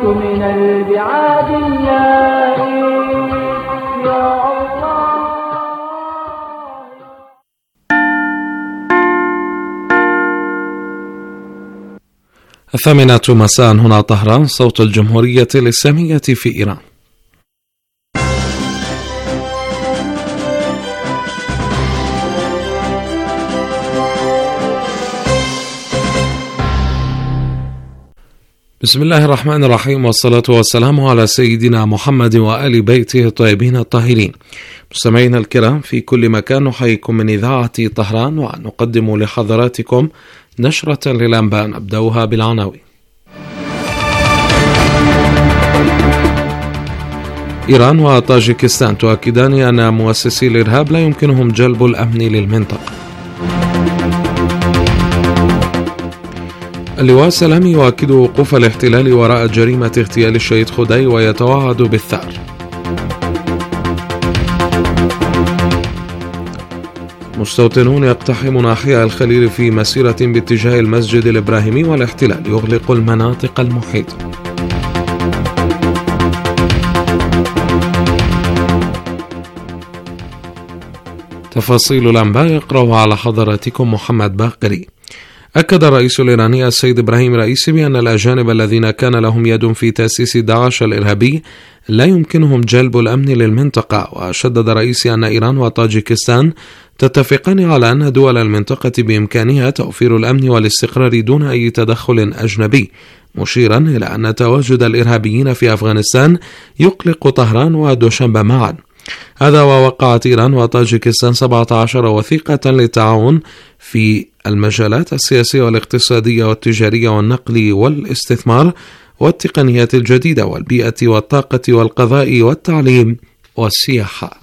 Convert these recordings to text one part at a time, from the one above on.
من البعاد النائم يا الله. الثامنة مساء هنا طهران، صوت الجمهورية الإسلامية في إيران. بسم الله الرحمن الرحيم، والصلاة والسلام على سيدنا محمد وآل بيته الطيبين الطاهرين. مستمعينا الكرام في كل مكان، نحييكم من إذاعة طهران ونقدم لحضراتكم نشرة للأنباء نبدأها بالعناوين. إيران وطاجيكستان تؤكدان أن مؤسسي الإرهاب لا يمكنهم جلب الأمن للمنطقة. اللواء السلامي يؤكد وقوف الاحتلال وراء جريمة اغتيال الشهيد خدي ويتوعد بالثأر. مستوطنون يقتحمون أحياء الخليل في مسيرة باتجاه المسجد الإبراهيمي، والاحتلال يغلق المناطق المحيطة. تفاصيل الأنباء يقرأها على حضراتكم محمد باقري. أكد الرئيس الإيراني السيد إبراهيم رئيسي بأن الأجانب الذين كان لهم يد في تأسيس داعش الإرهابي لا يمكنهم جلب الأمن للمنطقة. وشدد رئيسي أن إيران وطاجيكستان تتفقان على أن دول المنطقة بإمكانها توفير الأمن والاستقرار دون أي تدخل أجنبي، مشيرا إلى أن تواجد الإرهابيين في أفغانستان يقلق طهران ودوشنبه معا. هذا ووقعت إيران وطاجيكستان 17 وثيقة للتعاون في المجالات السياسية والاقتصادية والتجارية والنقل والاستثمار والتقنيات الجديدة والبيئة والطاقة والقضاء والتعليم والسياحة.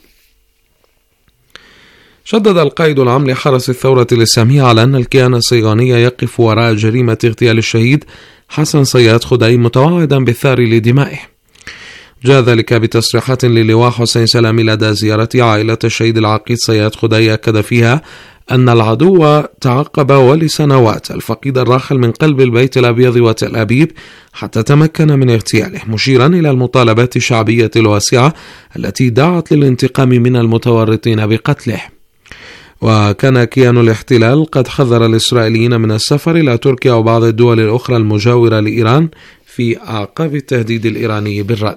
شدد القائد العام لحرس الثورة الإسلامية على أن الكيان الصهيوني يقف وراء جريمة اغتيال الشهيد حسن صياد خدي، متوعدا بالثار لدمائه. جاء ذلك بتصريحات للواء حسين سلامي لدى زيارة عائلة الشهيد العقيد صياد خدي، أكد فيها أن العدو تعقب ولسنوات الفقيد الراحل من قلب البيت الأبيض وتل أبيب حتى تمكن من اغتياله، مشيرا إلى المطالبات الشعبية الواسعة التي دعت للانتقام من المتورطين بقتله. وكان كيان الاحتلال قد حذر الإسرائيليين من السفر إلى تركيا وبعض الدول الأخرى المجاورة لإيران في أعقاب التهديد الإيراني بالرد.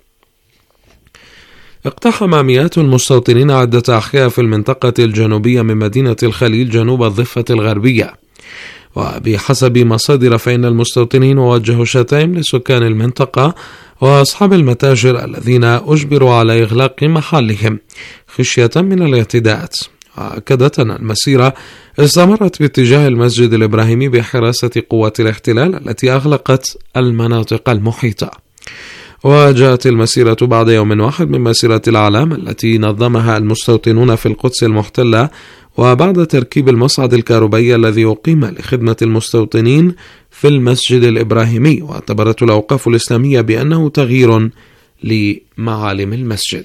اقتحم مئات المستوطنين عدة أحياء في المنطقة الجنوبية من مدينة الخليل جنوب الضفة الغربية، وبحسب مصادر فإن المستوطنين وجهوا شتائم لسكان المنطقة وأصحاب المتاجر الذين أجبروا على إغلاق محلهم خشية من الاعتداءات. وأكدت أن المسيرة استمرت باتجاه المسجد الإبراهيمي بحراسة قوات الاحتلال التي أغلقت المناطق المحيطة. وجاءت المسيرة بعد يوم واحد من مسيرة الأعلام التي نظمها المستوطنون في القدس المحتلة، وبعد تركيب المصعد الكهربائي الذي أقيم لخدمة المستوطنين في المسجد الإبراهيمي. واعتبرت الأوقاف الإسلامية بأنه تغيير لمعالم المسجد.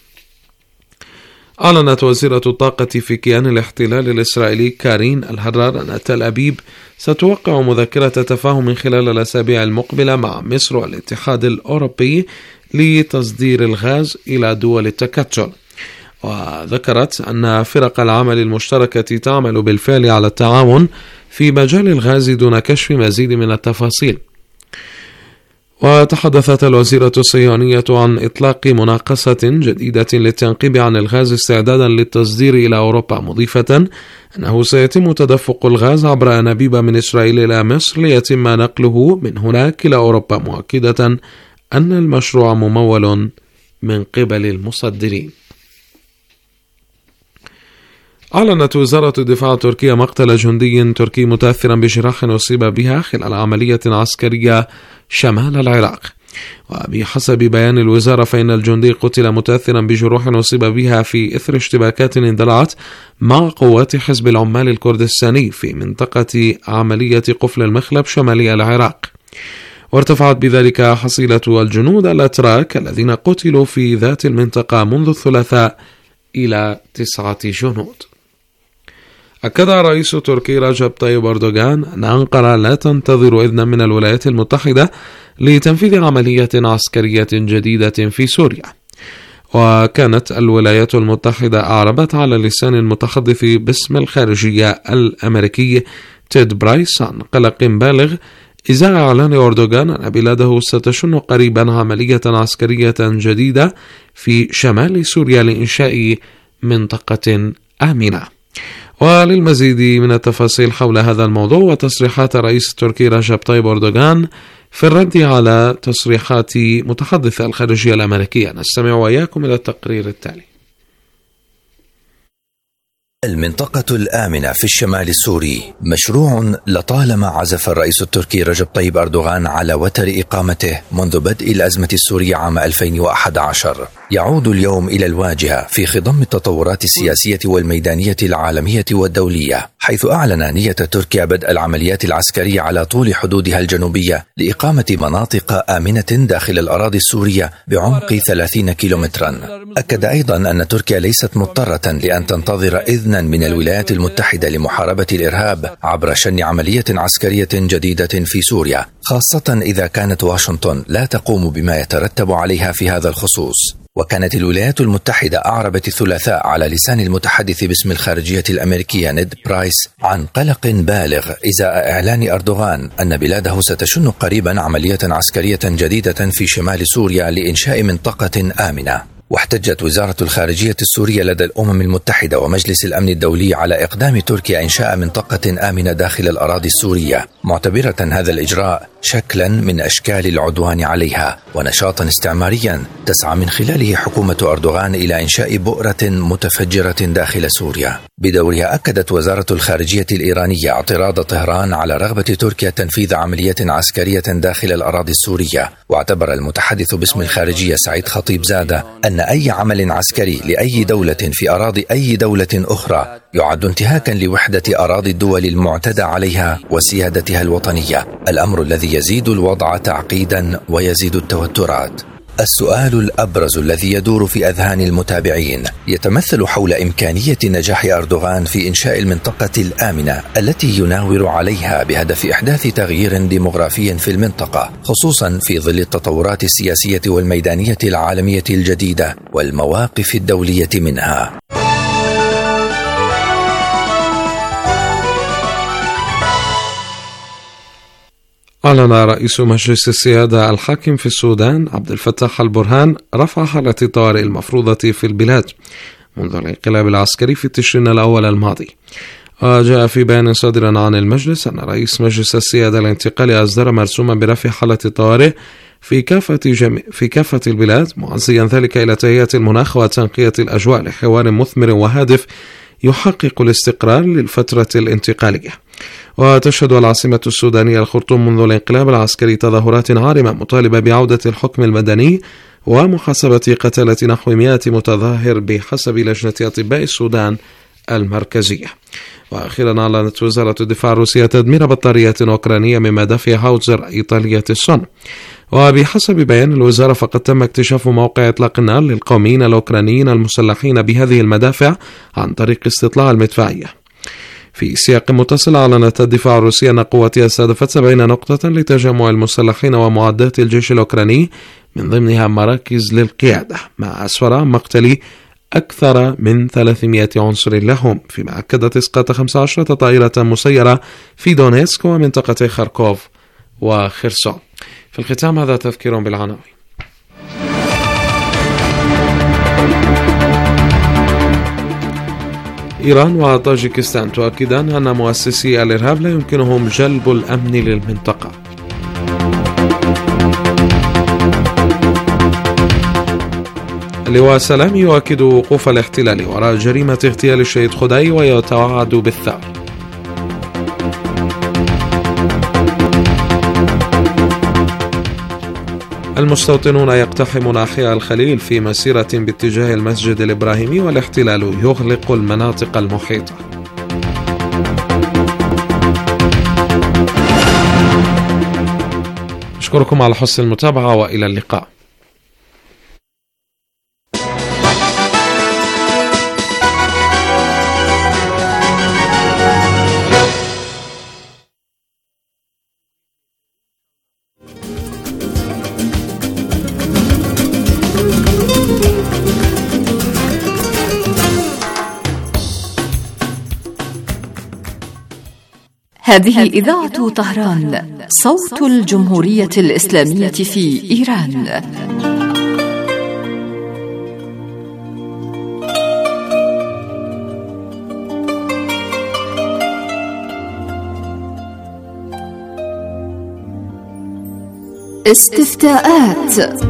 أعلنت وزيرة الطاقة في كيان الاحتلال الإسرائيلي كارين الهرار أن تل أبيب ستوقع مذكرة تفاهم خلال الأسابيع المقبلة مع مصر والاتحاد الأوروبي لتصدير الغاز إلى دول التكتل. وذكرت أن فرق العمل المشتركة تعمل بالفعل على التعاون في مجال الغاز دون كشف مزيد من التفاصيل. وتحدثت الوزيرة الصهيونية عن إطلاق مناقصة جديدة للتنقيب عن الغاز استعدادا للتصدير إلى أوروبا، مضيفة أنه سيتم تدفق الغاز عبر أنابيب من إسرائيل إلى مصر ليتم نقله من هناك إلى أوروبا، مؤكدة أن المشروع ممول من قبل المصدرين. أعلنت وزارة الدفاع التركية مقتل جندي تركي متأثرا بجراح أصيب بها خلال عملية عسكرية شمال العراق. وبحسب بيان الوزارة فإن الجندي قتل متأثرا بجروح أصيب بها في إثر اشتباكات اندلعت مع قوات حزب العمال الكردستاني في منطقة عملية قفل المخلب شمالي العراق. وارتفعت بذلك حصيلة الجنود الأتراك الذين قتلوا في ذات المنطقة منذ الثلاثاء إلى 9 جنود. أكد رئيس تركي رجب طيب أردوغان أن أنقرة لا تنتظر إذنا من الولايات المتحدة لتنفيذ عملية عسكرية جديدة في سوريا. وكانت الولايات المتحدة أعربت على لسان المتحدث باسم الخارجية الأمريكي تيد برايس عن قلق بالغ إزاء إعلان أردوغان أن بلاده ستشن قريبا عملية عسكرية جديدة في شمال سوريا لإنشاء منطقة آمنة. وللمزيد من التفاصيل حول هذا الموضوع وتصريحات الرئيس التركي رجب طيب أردوغان في الرد على تصريحات متحدث الخارجية الأمريكية، نستمع وإياكم إلى التقرير التالي. المنطقة الآمنة في الشمال السوري مشروع لطالما عزف الرئيس التركي رجب طيب أردوغان على وتر إقامته منذ بدء الأزمة السورية عام 2011. يعود اليوم إلى الواجهة في خضم التطورات السياسية والميدانية العالمية والدولية، حيث أعلن نية تركيا بدء العمليات العسكرية على طول حدودها الجنوبية لإقامة مناطق آمنة داخل الأراضي السورية بعمق 30 كيلومترا. أكد أيضا أن تركيا ليست مضطرة لأن تنتظر إذنا من الولايات المتحدة لمحاربة الإرهاب عبر شن عملية عسكرية جديدة في سوريا، خاصة إذا كانت واشنطن لا تقوم بما يترتب عليها في هذا الخصوص. وكانت الولايات المتحدة أعربت الثلاثاء على لسان المتحدث باسم الخارجية الأمريكية نيد برايس عن قلق بالغ إزاء إعلان أردوغان أن بلاده ستشن قريبا عملية عسكرية جديدة في شمال سوريا لإنشاء منطقة آمنة. واحتجت وزارة الخارجية السورية لدى الأمم المتحدة ومجلس الأمن الدولي على إقدام تركيا إنشاء منطقة آمنة داخل الأراضي السورية، معتبرة هذا الإجراء شكلا من أشكال العدوان عليها ونشاطا استعماريا تسعى من خلاله حكومة أردوغان إلى إنشاء بؤرة متفجرة داخل سوريا. بدورها أكدت وزارة الخارجية الإيرانية اعتراض طهران على رغبة تركيا تنفيذ عملية عسكرية داخل الأراضي السورية. واعتبر المتحدث باسم الخارجية سعيد خطيب زادة أن أي عمل عسكري لأي دولة في أراضي أي دولة أخرى يعد انتهاكا لوحدة أراضي الدول المعتدى عليها وسيادتها الوطنية، الأمر الذي يزيد الوضع تعقيدا ويزيد التوترات. السؤال الأبرز الذي يدور في أذهان المتابعين يتمثل حول إمكانية نجاح أردوغان في إنشاء المنطقة الآمنة التي يناور عليها بهدف إحداث تغيير ديمغرافي في المنطقة، خصوصا في ظل التطورات السياسية والميدانية العالمية الجديدة والمواقف الدولية منها. أعلن رئيس مجلس السيادة الحاكم في السودان عبد الفتاح البرهان رفع حالة الطوارئ المفروضة في البلاد منذ الانقلاب العسكري في تشرين الأول الماضي. وجاء في بيان صادر عن المجلس أن رئيس مجلس السيادة الانتقالي أصدر مرسوما برفع حالة الطوارئ في كافة البلاد، معزيا ذلك إلى تهيئة المناخ وتنقية الأجواء لحوار مثمر وهادف يحقق الاستقرار للفترة الانتقالية. وتشهد العاصمة السودانية الخرطوم منذ الانقلاب العسكري تظاهرات عارمة مطالبة بعودة الحكم المدني ومحاسبة قتلة نحو 100 متظاهر بحسب لجنة أطباء السودان المركزية. وأخيرا أعلنت وزارة الدفاع الروسية تدمير بطاريات أوكرانية من مدافع هاوتزر إيطالية الصنع. وبحسب بيان الوزارة فقد تم اكتشاف موقع إطلاق النار للقوميين الأوكرانيين المسلحين بهذه المدافع عن طريق استطلاع المدفعية. في سياق متصل أعلنت الدفاع الروسي أن قواتها استهدفت 70 نقطة لتجمع المسلحين ومعدات الجيش الأوكراني من ضمنها مراكز للقيادة، مع أسفر عن مقتل أكثر من 300 عنصر لهم، فيما أكدت إسقاط 15 طائرة مسيرة في دونيتسك ومنطقة خاركوف وخرسون. في الختام هذا تذكير بالعناوين. إيران وطاجيكستان تؤكدان أن مؤسسي الإرهاب لا يمكنهم جلب الأمن للمنطقة. اللواء سلامي يؤكد وقوف الاحتلال وراء جريمة اغتيال الشهيد خداي ويتوعد بالثار. المستوطنون يقتحمون أحياء الخليل في مسيرة باتجاه المسجد الإبراهيمي والاحتلال يغلق المناطق المحيطة. أشكركم على حسن المتابعة وإلى اللقاء. هذه إذاعة طهران، صوت الجمهورية الإسلامية في إيران. استفتاءات.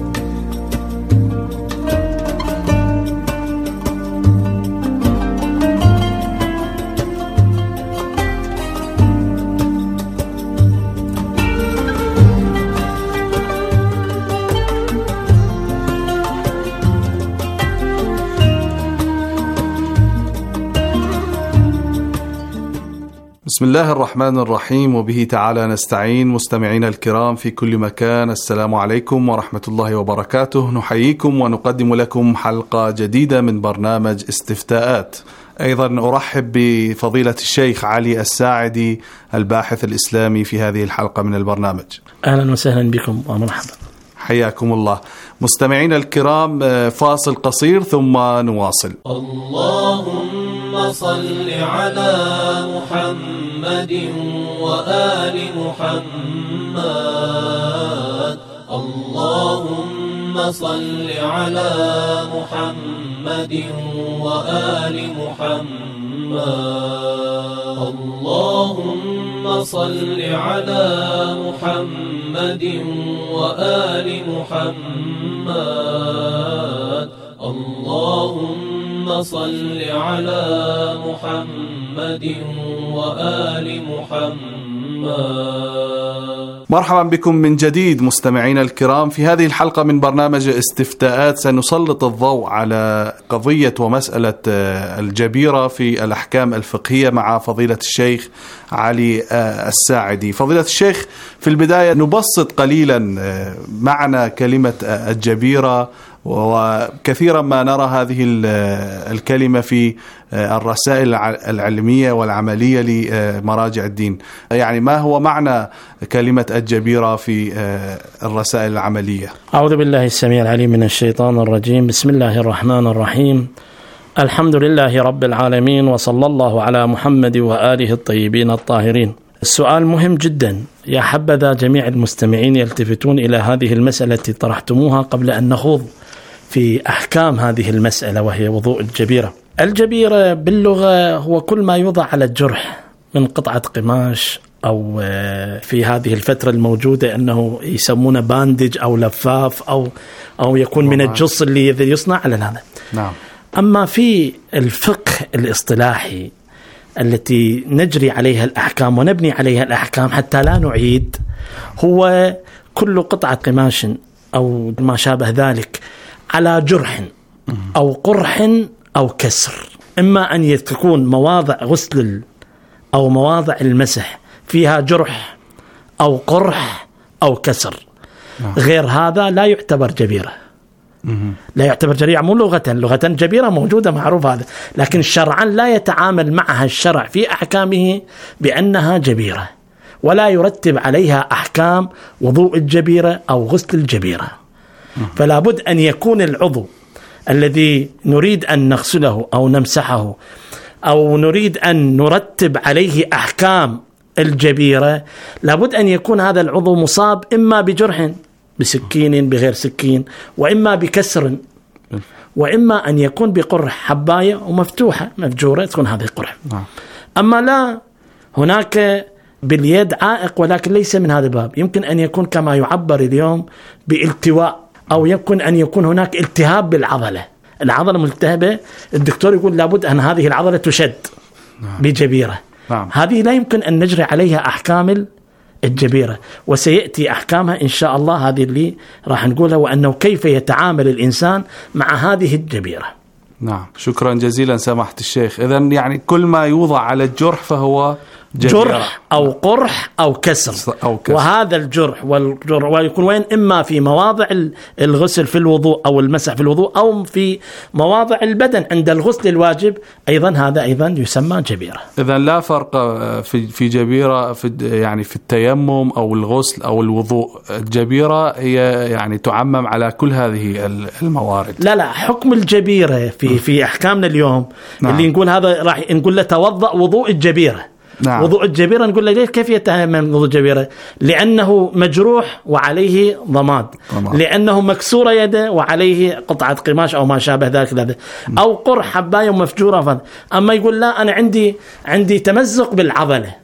بسم الله الرحمن الرحيم، وبه تعالى نستعين. مستمعين الكرام في كل مكان، السلام عليكم ورحمة الله وبركاته. نحييكم ونقدم لكم حلقة جديدة من برنامج استفتاءات. أيضا أرحب بفضيلة الشيخ علي الساعدي الباحث الإسلامي في هذه الحلقة من البرنامج. أهلا وسهلا بكم ومرحبا، حياكم الله. مستمعين الكرام، فاصل قصير ثم نواصل. اللهم صل على محمد وآل محمد. اللهم صل على محمد وآل محمد. اللهم صل على محمد وآل محمد. اللهم صل على محمد وآل محمد. مرحبا بكم من جديد مستمعين الكرام. في هذه الحلقة من برنامج استفتاءات سنسلط الضوء على قضية ومسألة الجبيرة في الأحكام الفقهية مع فضيلة الشيخ علي الساعدي. فضيلة الشيخ، في البداية نبسط قليلا معنى كلمة الجبيرة، وكثيرا ما نرى هذه الكلمة في الرسائل العلمية والعملية لمراجع الدين. يعني ما هو معنى كلمة الجبيرة في الرسائل العملية؟ أعوذ بالله السميع العليم من الشيطان الرجيم. بسم الله الرحمن الرحيم. الحمد لله رب العالمين، وصلى الله على محمد وآله الطيبين الطاهرين. السؤال مهم جدا، يا حبذا جميع المستمعين يلتفتون إلى هذه المسألة التي طرحتموها قبل أن نخوض في أحكام هذه المسألة، وهي وضوء الجبيرة. الجبيرة باللغة هو كل ما يوضع على الجرح من قطعة قماش، أو في هذه الفترة الموجودة أنه يسمونه باندج أو لفاف، أو يكون من الجص اللي يصنع على هذا. نعم. أما في الفقه الاصطلاحي التي نجري عليها الأحكام ونبني عليها الأحكام حتى لا نعيد، هو كل قطعة قماش أو ما شابه ذلك على جرح أو قرح أو كسر، إما أن تكون مواضع غسل أو مواضع المسح فيها جرح أو قرح أو كسر. غير هذا لا يعتبر جبيرة، لا يعتبر جريعة. مو لغة جبيرة موجودة معروف هذا، لكن شرعا لا يتعامل معها الشرع في أحكامه بأنها جبيرة، ولا يرتب عليها أحكام وضوء الجبيرة أو غسل الجبيرة. فلا بد أن يكون العضو الذي نريد أن نغسله أو نمسحه أو نريد أن نرتب عليه أحكام الجبيرة، لابد أن يكون هذا العضو مصاب إما بجرح بسكين بغير سكين، وإما بكسر، وإما أن يكون بقرح حباية ومفتوحة مفجورة تكون هذه قرح. أما لا، هناك باليد عائق ولكن ليس من هذا الباب، يمكن أن يكون كما يعبر اليوم بالتواء، أو يمكن أن يكون هناك التهاب بالعضلة، العضلة ملتهبة، الدكتور يقول لابد أن هذه العضلة تشد بجبيرة. هذه لا يمكن أن نجري عليها أحكام الجبيرة، وسيأتي أحكامها إن شاء الله، هذه اللي راح نقولها، وأنه كيف يتعامل الإنسان مع هذه الجبيرة. نعم، شكرا جزيلا سماحة الشيخ. إذن يعني كل ما يوضع على الجرح فهو جرح أو قرح أو كسر. وهذا الجرح ويكون وين؟ إما في مواضع الغسل في الوضوء أو المسح في الوضوء، أو في مواضع البدن عند الغسل الواجب، أيضا هذا أيضا يسمى جبيرة. إذن لا فرق في جبيرة يعني في التيمم أو الغسل أو الوضوء. الجبيرة هي يعني تعمم على كل هذه الموارد. لا، حكم الجبيرة في أحكامنا اليوم اللي نقول هذا راح نقول له توضأ وضوء الجبيرة، نعم. وضوء الجبيرة نقول له ليش كيف يتيمم وضوء الجبيرة؟ لأنه مجروح وعليه ضماد، لأنه مكسورة يده وعليه قطعة قماش أو ما شابه ذلك، أو قرح حباية مفجورة. أما يقول لا أنا عندي تمزق بالعضلة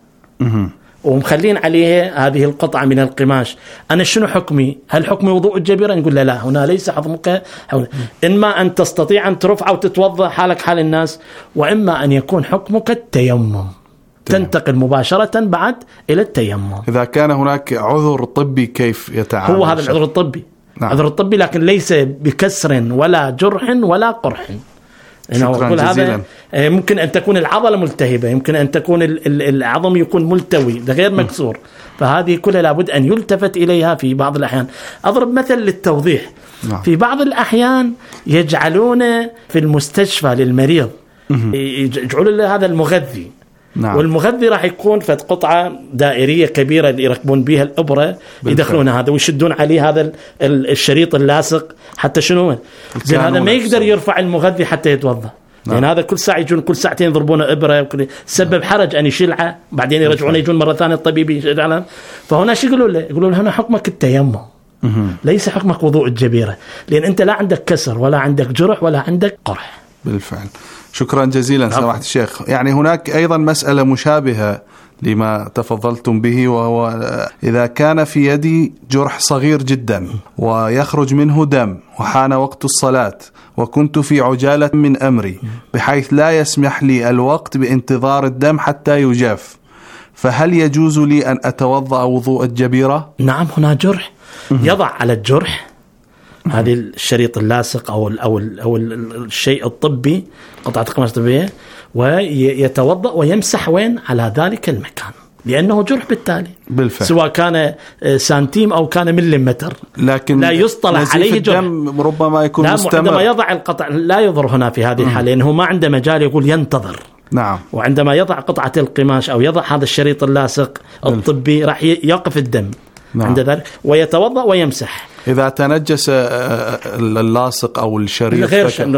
ومخلين عليه هذه القطعة من القماش، أنا شنو حكمي؟ هل حكمي وضوء الجبيرة؟ نقول لا هنا ليس حكمك، إما أن تستطيع أن ترفع وتتوضأ حالك حال الناس، وإما أن يكون حكمك التيمم، تنتقل مباشرة بعد إلى التيمم. إذا كان هناك عذر طبي كيف يتعامل؟ هو هذا العذر الطبي. نعم. عذر الطبي لكن ليس بكسر ولا جرح ولا قرح. شكرا جزيلا. ممكن أن تكون العضلة ملتهبة، يمكن أن تكون العظم يكون ملتوي، ده غير مكسور. فهذه كلها لابد أن يلتفت إليها في بعض الأحيان. أضرب مثل للتوضيح. في بعض الأحيان يجعلون في المستشفى للمريض يجعلون له هذا المغذي. نعم. والمغذي راح يكون فد قطعة دائرية كبيرة اللي يركبون بها الإبرة، يدخلون هذا ويشدون عليه هذا الشريط اللاصق حتى شنو زين هذا ما يقدر يرفع المغذي حتى يتوضأ. نعم. يعني هذا كل ساعة يجون، كل ساعتين يضربونه إبرة، سبب حرج أن يشيلها بعدين يرجعون يجون مرة ثانية الطبيب يشيلها. فهنا شو يقولوا له؟ يقولوا له هنا حكمك التيمم، ليس حكمك وضوء الجبيرة، لأن أنت لا عندك كسر ولا عندك جرح ولا عندك قرح. بالفعل. شكرا جزيلا سماحة الشيخ. يعني هناك أيضا مسألة مشابهة لما تفضلتم به، وهو إذا كان في يدي جرح صغير جدا ويخرج منه دم وحان وقت الصلاة وكنت في عجالة من أمري بحيث لا يسمح لي الوقت بانتظار الدم حتى يجاف، فهل يجوز لي أن أتوضأ وضوء الجبيرة؟ نعم، هنا جرح يضع على الجرح هذه الشريط اللاصق أو الشيء الطبي، قطعة قماش طبية، ويتوضأ ويمسح وين على ذلك المكان، لأنه جرح بالتالي. بالفعل. سواء كان سنتيم أو كان مليمتر، لكن لا يصطلح عليه جرح. ربما يكون مستمر. عندما يضع القطع لا يضر هنا في هذه الحالة، لأنه ما عنده مجال يقول ينتظر. نعم. وعندما يضع قطعة القماش أو يضع هذا الشريط اللاصق الطبي راح يقف الدم. نعم. عند ذلك ويتوضأ ويمسح. إذا تنجس اللاصق أو الشريط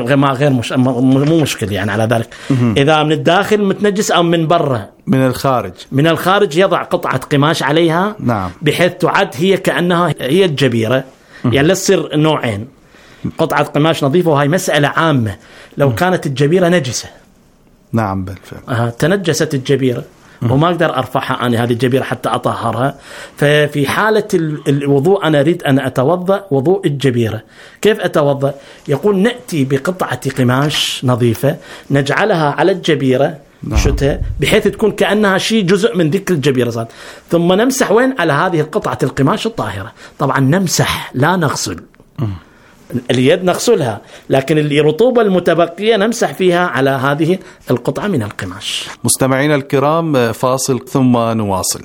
مو مشكلة يعني على ذلك. إذا من الداخل متنجس أو من برا من الخارج يضع قطعة قماش عليها. نعم. بحيث تعد هي كأنها هي الجبيرة. يعني لا تصير نوعين، قطعة قماش نظيفة، وهي مسألة عامة. لو كانت الجبيرة نجسة. نعم بالفعل. تنجست الجبيرة وما أقدر أرفعها أنا هذه الجبيرة حتى أطهرها، ففي حالة الوضوء أنا أريد أن أتوضأ وضوء الجبيرة. كيف أتوضأ؟ يقول نأتي بقطعة قماش نظيفة نجعلها على الجبيرة. نعم. شتها بحيث تكون كأنها شيء جزء من ذيك الجبيرة صار. ثم نمسح وين على هذه القطعة القماش الطاهرة. طبعا نمسح لا نغسل. اليد نغسلها، لكن الرطوبة المتبقية نمسح فيها على هذه القطعة من القماش. مستمعينا الكرام، فاصل ثم نواصل.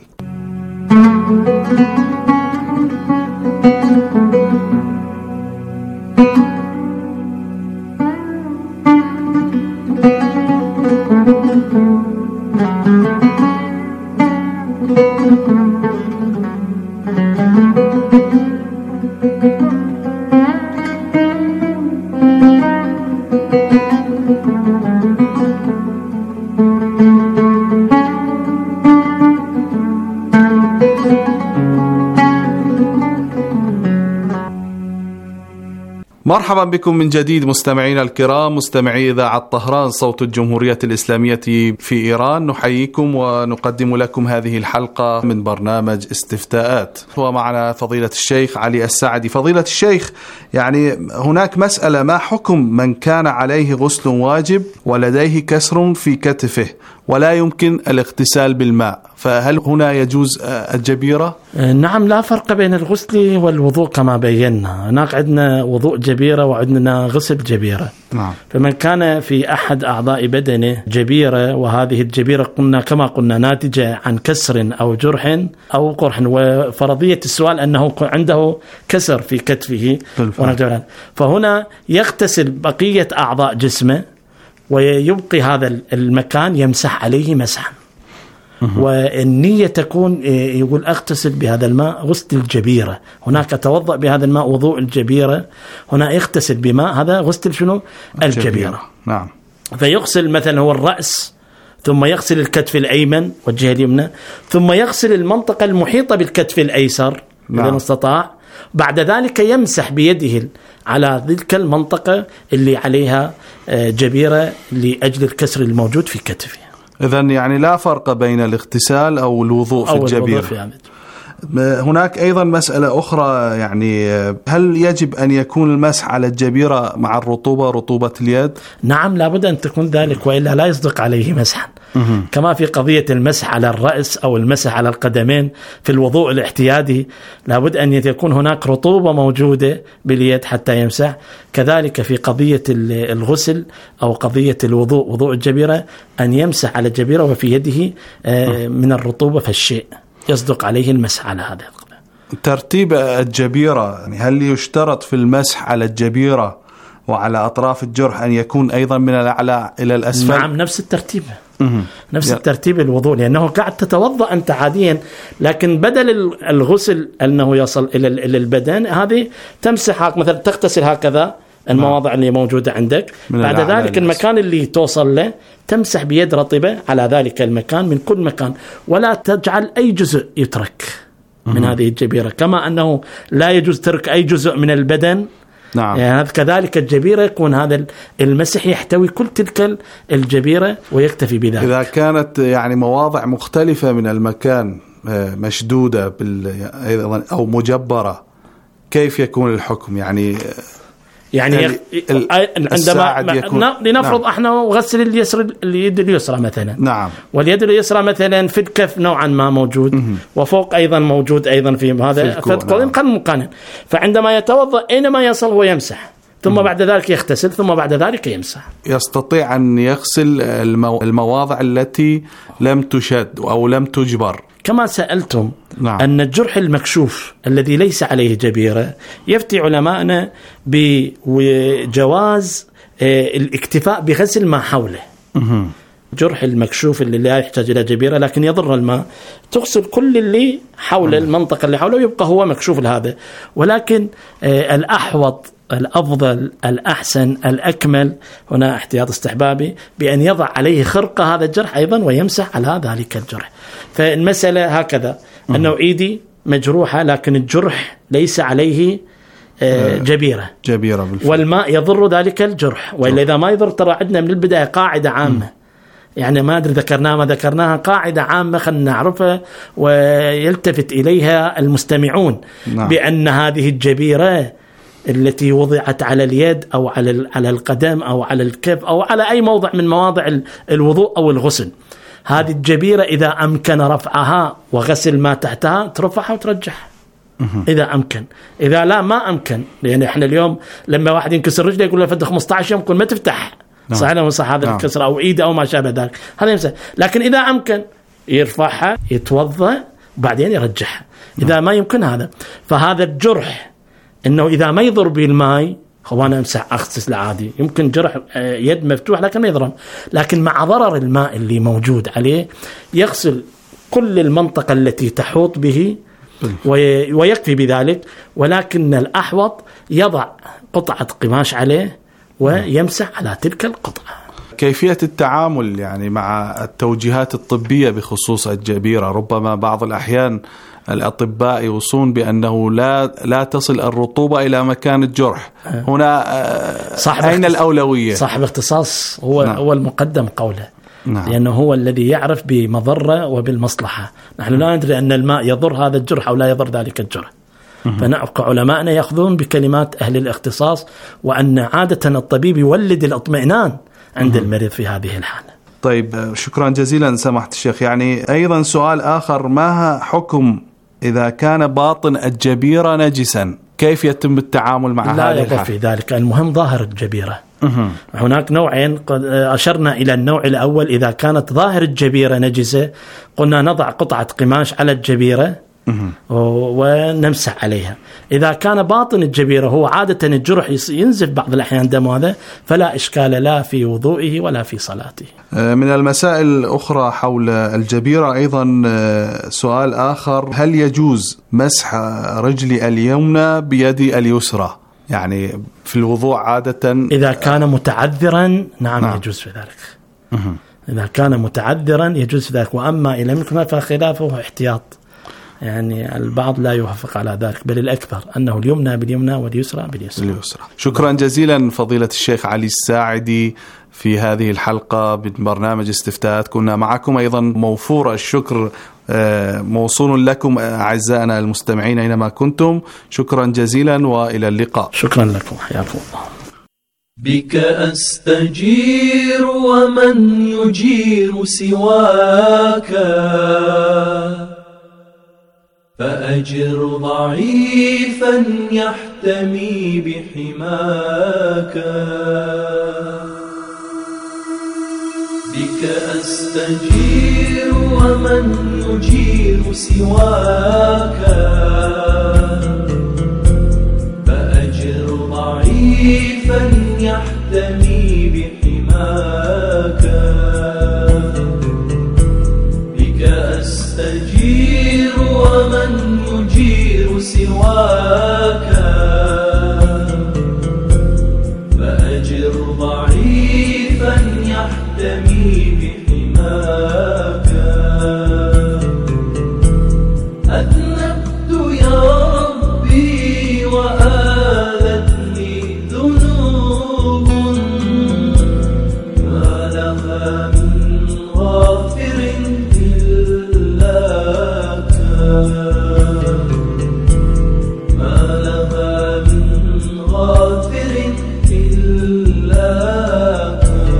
مرحبا بكم من جديد مستمعينا الكرام، مستمعي إذاعة طهران صوت الجمهورية الإسلامية في إيران. نحييكم ونقدم لكم هذه الحلقة من برنامج استفتاءات، ومعنا فضيلة الشيخ علي السعدي. فضيلة الشيخ، يعني هناك مسألة: ما حكم من كان عليه غسل واجب ولديه كسر في كتفه ولا يمكن الاغتسال بالماء، فهل هنا يجوز الجبيرة؟ نعم، لا فرق بين الغسل والوضوء كما بينا. هناك عندنا وضوء جبيرة وعندنا غسل جبيرة. نعم. فمن كان في أحد أعضاء بدنه جبيرة، وهذه الجبيرة قلنا كما قلنا ناتجة عن كسر أو جرح أو قرح، وفرضية السؤال أنه عنده كسر في كتفه، فهنا يغتسل بقية أعضاء جسمه ويبقي هذا المكان يمسح عليه مسحا. والنية تكون يقول أغتسل بهذا الماء غسل الجبيرة، هناك أتوضأ بهذا الماء وضوء الجبيرة، هنا يغتسل بماء هذا غسل شنو؟ الجبيرة. نعم. فيغسل مثلا هو الرأس ثم يغسل الكتف الأيمن والجهة اليمنى، ثم يغسل المنطقة المحيطة بالكتف الأيسر إذا استطاع. بعد ذلك يمسح بيده على تلك المنطقة اللي عليها جبيرة لأجل الكسر الموجود في كتفه. إذن يعني لا فرق بين الاغتسال أو الوضوء في الجبيرة. هناك أيضا مسألة أخرى، يعني هل يجب أن يكون المسح على الجبيرة مع رطوبة اليد؟ نعم، لابد أن تكون ذلك، وإلا لا يصدق عليه مسحا. كما في قضية المسح على الرأس أو المسح على القدمين في الوضوء الاحتيادي، لابد أن يكون هناك رطوبة موجودة باليد حتى يمسح. كذلك في قضية الغسل أو قضية الوضوء، وضوء الجبيرة، أن يمسح على الجبيرة وفي يده من الرطوبة فالشيء يصدق عليه المسح على هذا. ترتيب الجبيرة، يعني هل يشترط في المسح على الجبيرة وعلى أطراف الجرح أن يكون أيضا من الأعلى إلى الأسفل؟ نعم، نفس الترتيب، نفس الترتيب الوضوء، لأنه قاعد تتوضأ أنت عاديا، لكن بدل الغسل أنه يصل إلى البدن، هذه تمسح مثلا، تغتسل هكذا المواضع اللي موجودة عندك، بعد ذلك المكان اللي توصل له تمسح بيد رطبة على ذلك المكان من كل مكان، ولا تجعل أي جزء يترك من هذه الجبيرة، كما أنه لا يجوز ترك أي جزء من البدن. نعم. يعني كذلك الجبيرة يكون هذا المسح يحتوي كل تلك الجبيرة ويكتفي بذلك. إذا كانت يعني مواضع مختلفة من المكان مشدودة أو مجبرة، كيف يكون الحكم؟ يعني عندما لنفرض احنا غسل اليد اليسرى مثلا، نعم، واليد اليسرى مثلا في الكف نوعا ما موجود، وفوق ايضا موجود ايضا في هذا، فتقولين قرن مقارن. فعندما يتوضا اينما يصل هو يمسح، ثم بعد ذلك يغتسل، ثم بعد ذلك يمسح. يستطيع ان يغسل المواضع التي لم تشد او لم تجبر. كما سألتم، نعم. أن الجرح المكشوف الذي ليس عليه جبيرة يفتي علماءنا بجواز الاكتفاء بغسل ما حوله. جرح المكشوف اللي لا يحتاج إلى جبيرة لكن يضر الماء، تغسل كل اللي حول المنطقة اللي حوله، يبقى هو مكشوف لهذا. ولكن الأحوط، الأفضل، الأحسن، الأكمل هنا احتياط استحبابي بأن يضع عليه خرقة هذا الجرح أيضا ويمسح على ذلك الجرح. فالمسألة هكذا، أنه إيدي مجروحة لكن الجرح ليس عليه جبيرة بالفعل. والماء يضر ذلك الجرح، وإلا إذا ما يضر، ترى عندنا من البداية قاعدة عامة، يعني ما أدري ذكرناها ما ذكرناها، قاعدة عامة خلنا نعرفها ويلتفت إليها المستمعون. نعم. بأن هذه الجبيرة التي وضعت على اليد أو على القدم أو على الكف أو على أي موضع من مواضع الوضوء أو الغسل، هذه الجبيرة إذا أمكن رفعها وغسل ما تحتها ترفعها وترجعها إذا أمكن. إذا لا ما أمكن، لأن إحنا اليوم لما واحد ينكسر رجله يقول له فد 15 يوم كل ما تفتح. نعم. صحيح ولا صح؟ هذا الكسر أو إيده أو ما شابه ذلك، هذا يمسح. لكن إذا أمكن يرفعها، يتوضأ، وبعدين يرجعها. إذا ما يمكن هذا، فهذا الجرح إنه إذا ما يضر بالماء، هو أنا أمسح أغسل عادي، يمكن جرح يد مفتوح لكن ما يضرم، لكن مع ضرر الماء اللي موجود عليه يغسل كل المنطقة التي تحوط به ويكفي بذلك. ولكن الأحوط يضع قطعة قماش عليه ويمسح على تلك القطعة. كيفية التعامل يعني مع التوجيهات الطبية بخصوص الجبيرة؟ ربما بعض الأحيان الأطباء يوصون بأنه لا تصل الرطوبة إلى مكان الجرح. هنا أين الأولوية؟ صاحب اختصاص هو نعم. هو المقدم قوله. نعم. لأنه هو الذي يعرف بمضرة وبالمصلحة. نحن لا ندري أن الماء يضر هذا الجرح أو لا يضر ذلك الجرح. فنعرف علماءنا يأخذون بكلمات أهل الاختصاص، وأن عادة الطبيب يولد الاطمئنان عند المريض في هذه الحالة. طيب، شكرا جزيلا سماحة الشيخ. يعني أيضا سؤال آخر، ما حكم إذا كان باطن الجبيرة نجسا؟ كيف يتم التعامل مع هذا؟ لا يضر في ذلك، المهم ظاهر الجبيرة. هناك نوعين، قد أشرنا إلى النوع الأول، إذا كانت ظاهر الجبيرة نجسة قلنا نضع قطعة قماش على الجبيرة ونمسح عليها. إذا كان باطن الجبيرة هو عادة الجرح ينزف بعض الأحيان دم، هذا فلا إشكال لا في وضوئه ولا في صلاته. من المسائل الأخرى حول الجبيرة أيضا سؤال آخر، هل يجوز مسح رجلي اليمنى بيدي اليسرى؟ يعني في الوضوء عادة إذا كان متعذرا نعم يجوز في ذلك. إذا كان متعذرا يجوز ذلك، وأما إن لم يكن فخلافه احتياط، يعني البعض لا يوافق على ذلك، بل الأكثر أنه اليمنى باليمنى واليسرى باليسرى. شكرا جزيلا فضيلة الشيخ علي الساعدي في هذه الحلقة من برنامج استفتاءات. كنا معكم أيضا موفور الشكر موصول لكم أعزائنا المستمعين أينما كنتم. شكرا جزيلا وإلى اللقاء. شكرا لكم، حياكم الله. بك أستجير ومن يجير سواك، فأجر ضعيفا يحتمي بحماك. بك أستجير ومن يجير سواك، فأجر ضعيفا يحتمي بحماك. بك أستجير ومن يجير سواك، فأجر ضعيفا يحتمي بحماك. أذنبت يا ربي وآلتني ذنوب، ما لها من غافر إلاك، ما لها من غافر إلاك.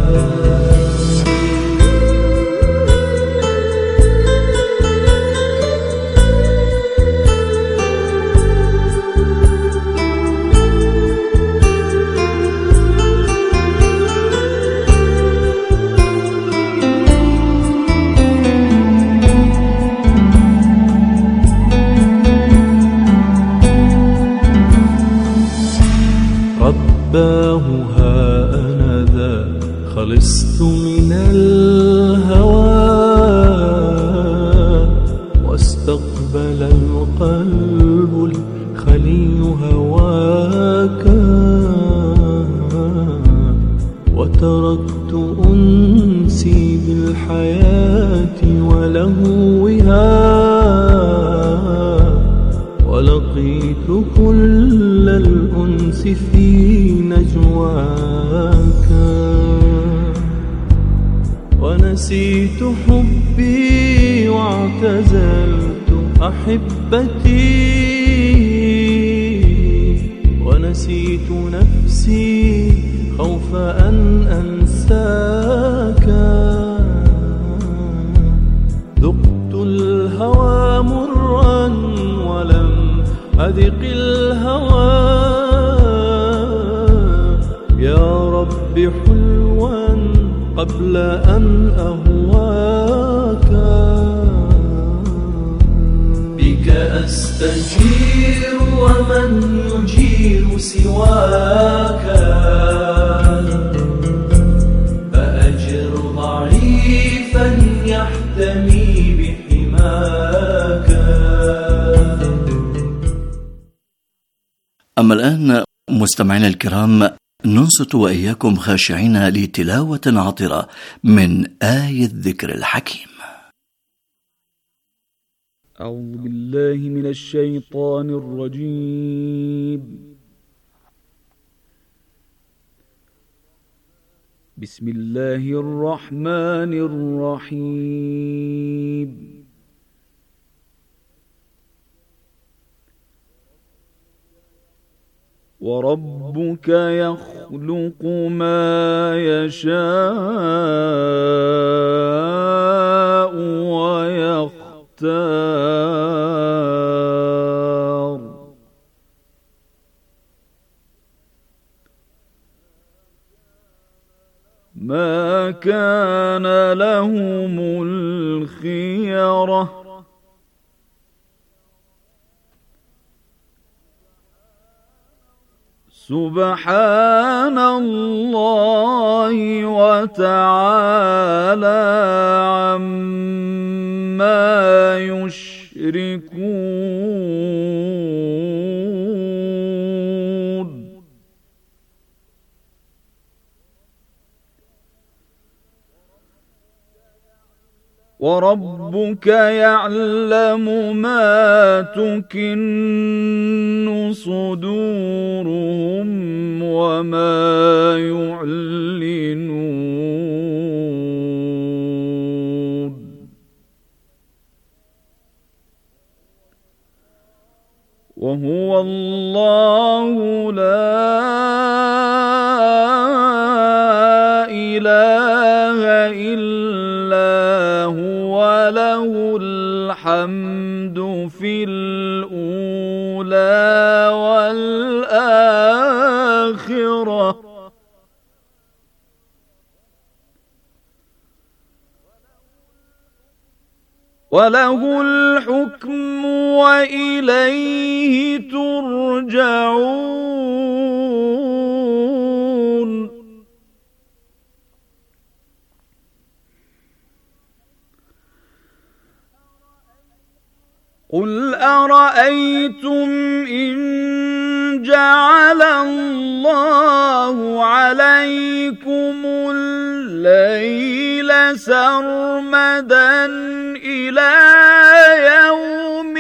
رباه ها أنا ذا خلصت من الهوى، واستقبل القلب الخلي هواك، وتركت أنسي بالحياة ولهوها، ولقيت كل الأنس في نجواك، ونسيت حبي واعتزلت أحبتي، ونسيت نفسي خوف أن أنساك. ذقت الهوى مرا ولم أذق الهوى، يا رب حلوا قبل أن أهواك. بك أستجير ومن يجير سواك، فأجر ضعيفا يحتمي بحماك. أما الآن مستمعينا الكرام، ننصت وإياكم خاشعين لتلاوة عطرة من آية الذكر الحكيم. أعوذ بالله من الشيطان الرجيم. بسم الله الرحمن الرحيم. وربك يخلق ما يشاء ويختار، ما كان لهم الخيرة، سبحان الله وتعالى عما يشركون. وربك يعلم ما تكن صدورهم وما يعلنون وهو الله لا إله إلا هو له الحمد في الأولى والآخرة وله الحكم وإليه ترجعون قل أرأيتم إن جعل الله عليكم الليل سرمدا إلى يوم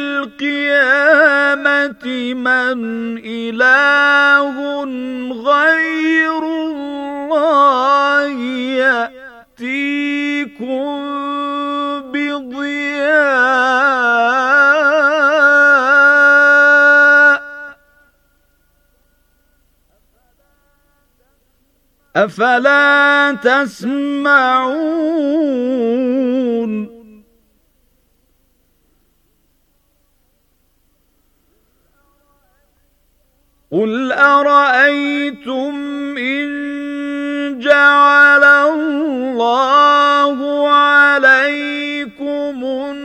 القيامة من إله غير الله يأتيكم بضياء أفلا تسمعون قل أرأيتم إن جعل الله عليكم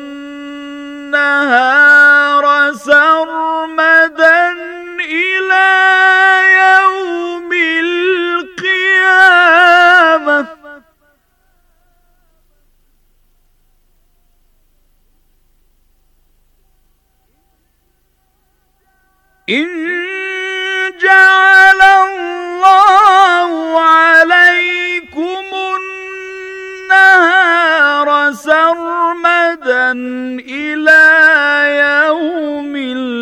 النهار سرمدا إلى يوم القيامة إن جعل الله عليكم النهار سرمدا إلى يوم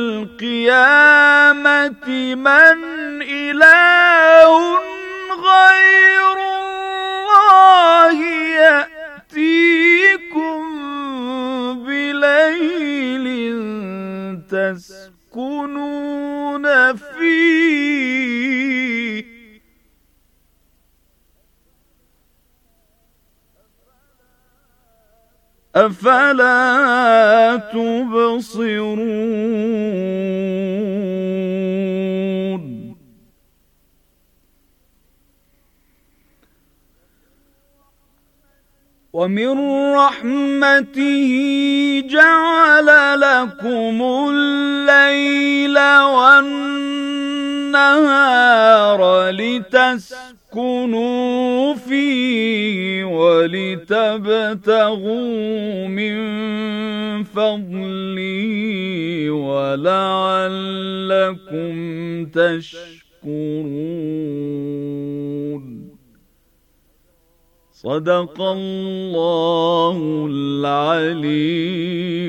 القيامة من إله غير الله يأتيكم بليل تسكنون فيه أفلا تبصرون ومن رحمته جعل لكم الليل والنهار لتسكنوا فيه ولتبتغوا من فضله ولعلكم تشكرون صدق الله العلي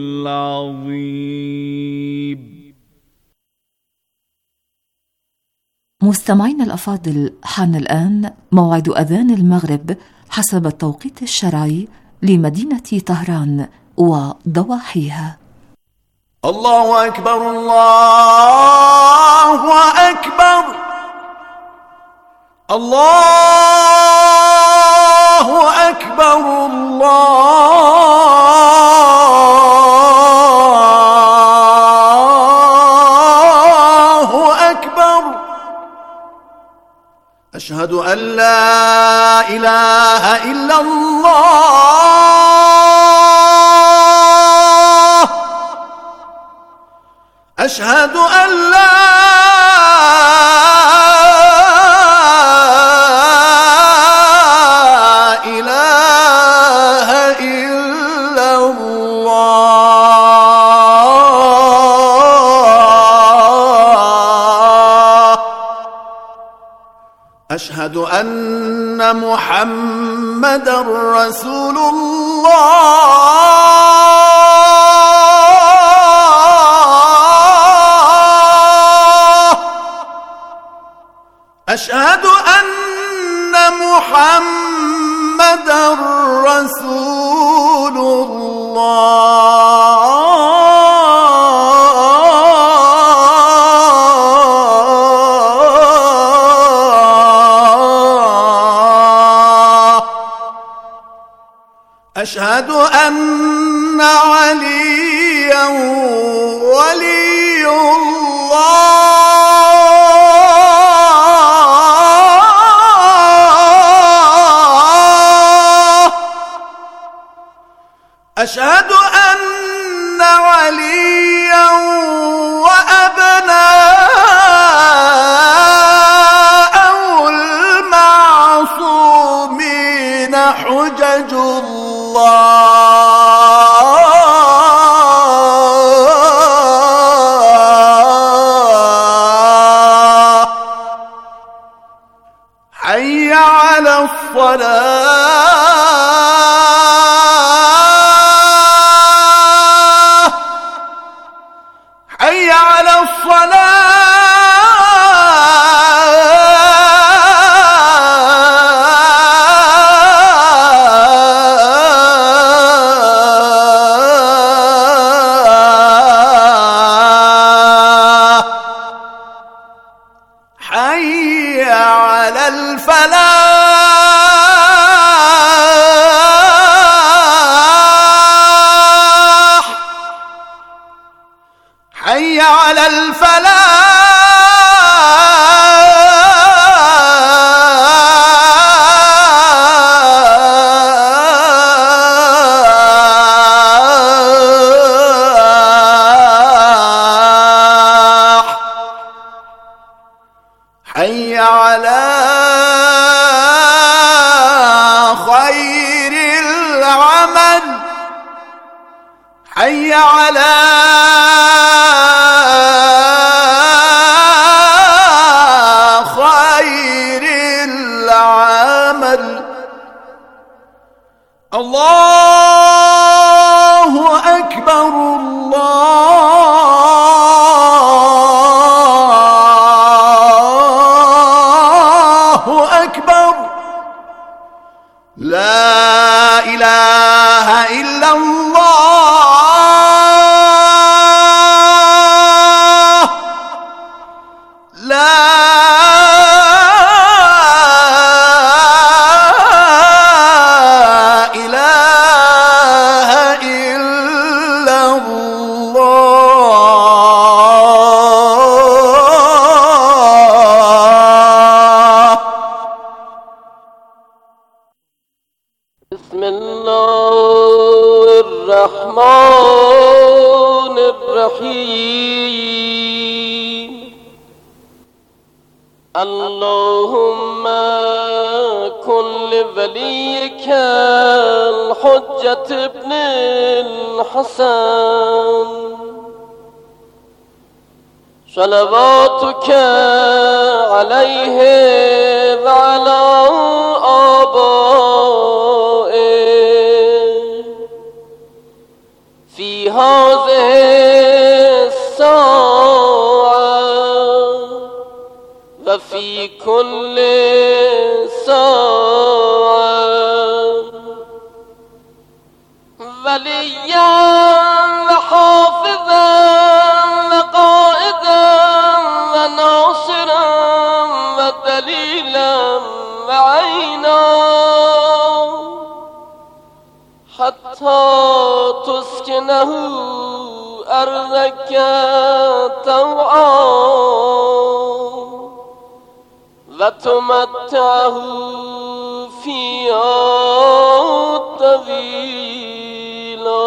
العظيم. مستمعين الأفاضل، حان الآن موعد أذان المغرب حسب التوقيت الشرعي لمدينة طهران وضواحيها. الله أكبر الله أكبر الله أكبر الله أكبر أشهد أن لا إله إلا الله أشهد أن لا إله إلا الله أشهد أن محمدًا رسول الله أشهد أن محمدًا رسول الله. أشهد أن عليا ولي الله. أشهد أن عليا وأبناءه المعصومين حجج الله. حي على الصلاة. حي على الصلاة. حي على الفلاح. حي على الفلاح. حي على خير العمل. حي على خير العمل. الله أكبر. الله أكبر. لا إله إلا الله. لا إله إلا الله. بسم الله الرحمن الرحيم. اللهم كن لوليك الحجة ابن الحسن صلواتك عليه وعلى آبائه في هذه الساعة وفي كل ساعة وليا وحافظا وقائدا وناصرا ودليلا وعينا حتى تسكنه أرضك طوعا وتمتعه فيها طويلا.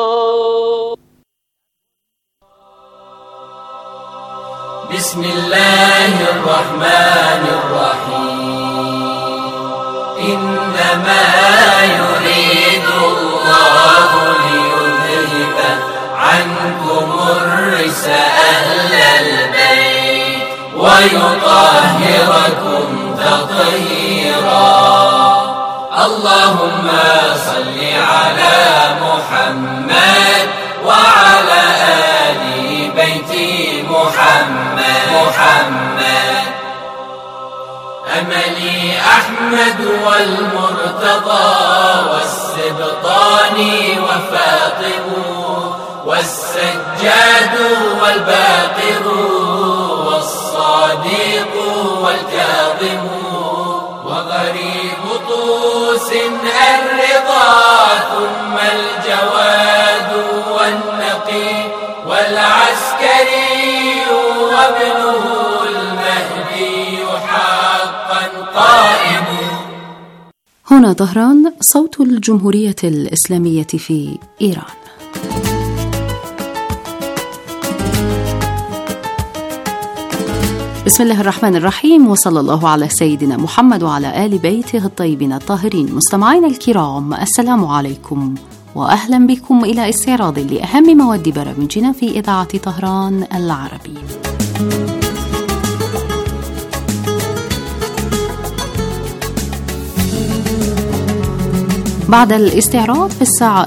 بسم الله الرحمن الرحيم. إنما يريد الله ليذهب عنكم الرجس أهل البيت ويطهركم تطهيرا. اللهم صل على محمد وعلى آل بيت محمد أملي أحمد والمرتضى والسبطان وفاطم والسجاد والباقر والصادق والكاظم وغريب طوس الرضا ثم الجواد والنقي والعسكري وابنه المهدي حقا قائم. هنا طهران، صوت الجمهورية الإسلامية في إيران. بسم الله الرحمن الرحيم، وصلى الله على سيدنا محمد وعلى آل بيته الطيبين الطاهرين. مستمعينا الكرام، السلام عليكم وأهلا بكم إلى استعراض لأهم مواد برامجنا في إذاعة طهران العربي. بعد الاستعراض في الساعة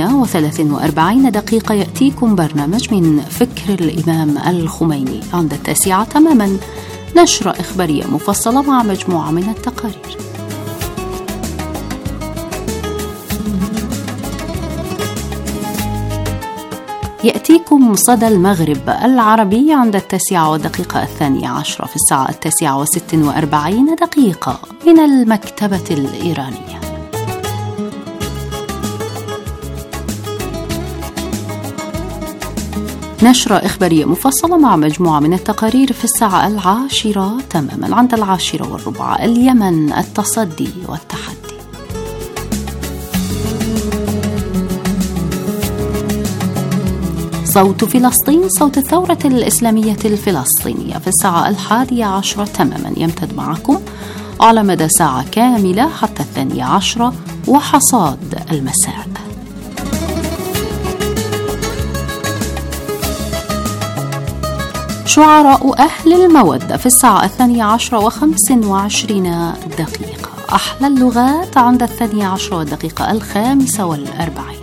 8:43 يأتيكم برنامج من فكر الإمام الخميني. عند 9 تماما نشرة إخبارية مفصلة مع مجموعة من التقارير. يأتيكم صدى المغرب العربي عند 9:12 في الساعة 9:46 من المكتبة الإيرانية. نشرة إخبارية مفصلة مع مجموعة من التقارير في الساعة 10 تماما. عند 10:15 اليمن، التصدي والتحدي. صوت فلسطين، صوت الثورة الإسلامية الفلسطينية في الساعة 11 تماما. يمتد معكم على مدى ساعة كاملة حتى 12 وحصاد المساء. شعراء أهل المودة في الساعة 12:25. أحلى اللغات عند 12:45.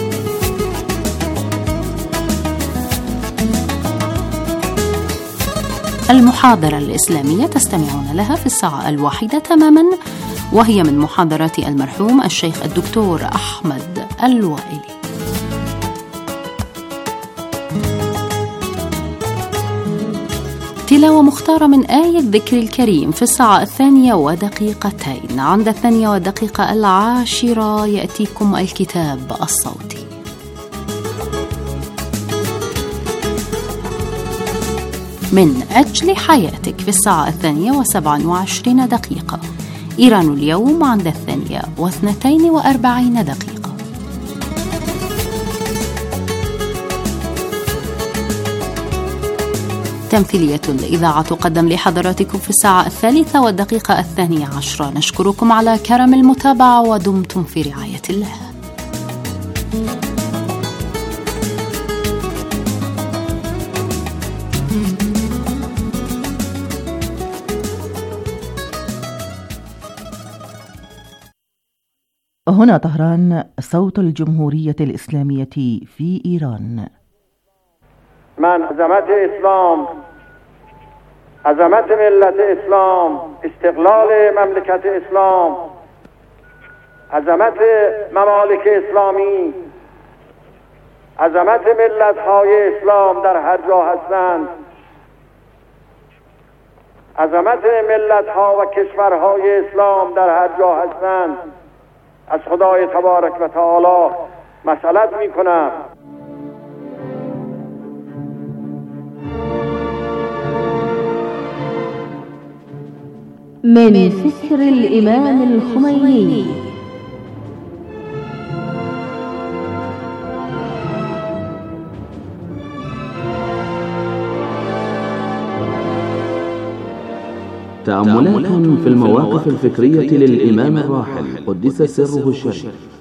المحاضرة الإسلامية تستمعون لها في الساعة 1 تماما، وهي من محاضرات المرحوم الشيخ الدكتور أحمد الوائلي. تلاوة مختارة من آية الذكر الكريم في الساعة 2:02. عند 2:10 يأتيكم الكتاب الصوتي. من أجل حياتك في الساعة 2:27. إيران اليوم عند 2:42. تمثيلية الإذاعة تقدم لحضراتكم في الساعة 3:12. نشكركم على كرم المتابعة ودمتم في رعاية الله. هنا طهران، صوت الجمهورية الإسلامية في إيران. من عظمت اسلام، عظمت ملت اسلام، استقلال مملکت اسلام، عظمت ممالک اسلامی، عظمت ملت های اسلام در هر جا هستند، عظمت ملت ها و کشورهای اسلام در هر جا هستند، از خدای تبارک و تعالی مسئلت می کنم. من فكر الإمام الخميني. تأملات في المواقف الفكرية للإمام الراحل قدس سره الشريف.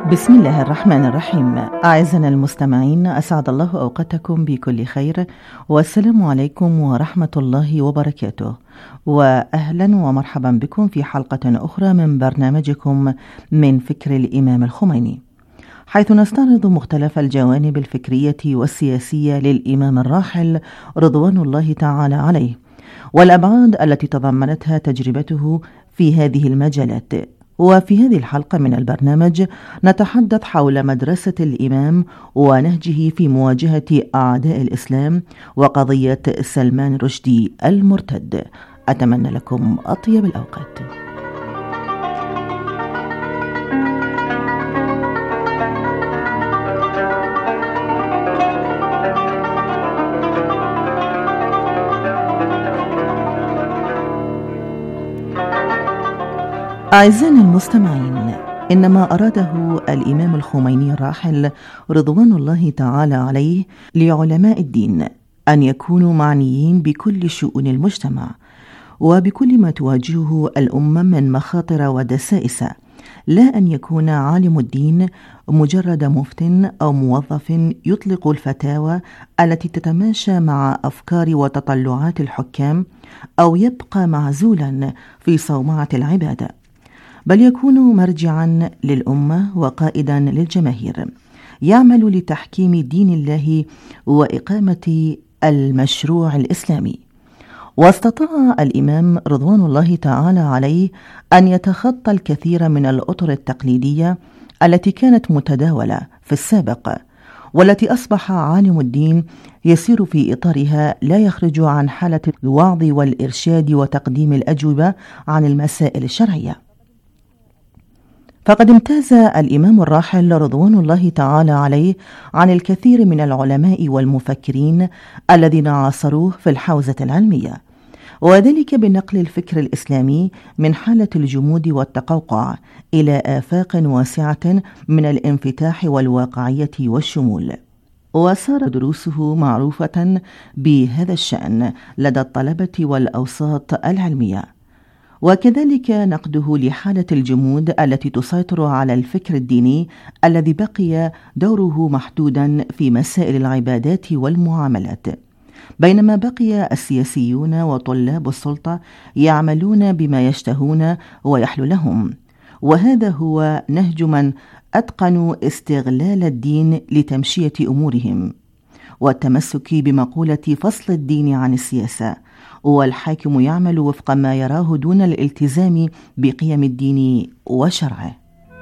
بسم الله الرحمن الرحيم. أعزائنا المستمعين، أسعد الله أوقاتكم بكل خير، والسلام عليكم ورحمة الله وبركاته، وأهلا ومرحبا بكم في حلقة أخرى من برنامجكم من فكر الإمام الخميني، حيث نستعرض مختلف الجوانب الفكرية والسياسية للإمام الراحل رضوان الله تعالى عليه، والأبعاد التي تضمنتها تجربته في هذه المجالات. وفي هذه الحلقة من البرنامج نتحدث حول مدرسة الإمام ونهجه في مواجهة أعداء الإسلام وقضية سلمان رشدي المرتد. أتمنى لكم أطيب الأوقات. أعزائنا المستمعين، إنما أراده الإمام الخميني الراحل رضوان الله تعالى عليه لعلماء الدين أن يكونوا معنيين بكل شؤون المجتمع وبكل ما تواجهه الأمة من مخاطر ودسائس، لا أن يكون عالم الدين مجرد مفت أو موظف يطلق الفتاوى التي تتماشى مع أفكار وتطلعات الحكام، أو يبقى معزولا في صومعة العبادة، بل يكون مرجعا للأمة وقائدا للجماهير، يعمل لتحكيم دين الله وإقامة المشروع الإسلامي. واستطاع الإمام رضوان الله تعالى عليه أن يتخطى الكثير من الأطر التقليدية التي كانت متداولة في السابق، والتي أصبح عالم الدين يسير في إطارها لا يخرج عن حالة الوعظ والإرشاد وتقديم الأجوبة عن المسائل الشرعية. فقد امتاز الإمام الراحل رضوان الله تعالى عليه عن الكثير من العلماء والمفكرين الذين عاصروه في الحوزة العلمية، وذلك بنقل الفكر الإسلامي من حالة الجمود والتقوقع إلى آفاق واسعة من الانفتاح والواقعية والشمول. وصار دروسه معروفة بهذا الشأن لدى الطلبة والأوساط العلمية، وكذلك نقده لحالة الجمود التي تسيطر على الفكر الديني الذي بقي دوره محدودا في مسائل العبادات والمعاملات، بينما بقي السياسيون وطلاب السلطة يعملون بما يشتهون ويحلو لهم. وهذا هو نهج من أتقنوا استغلال الدين لتمشية أمورهم، والتمسك بمقولة فصل الدين عن السياسة، والحاكم يعمل وفق ما يراه دون الالتزام بقيم الدين وشرعه.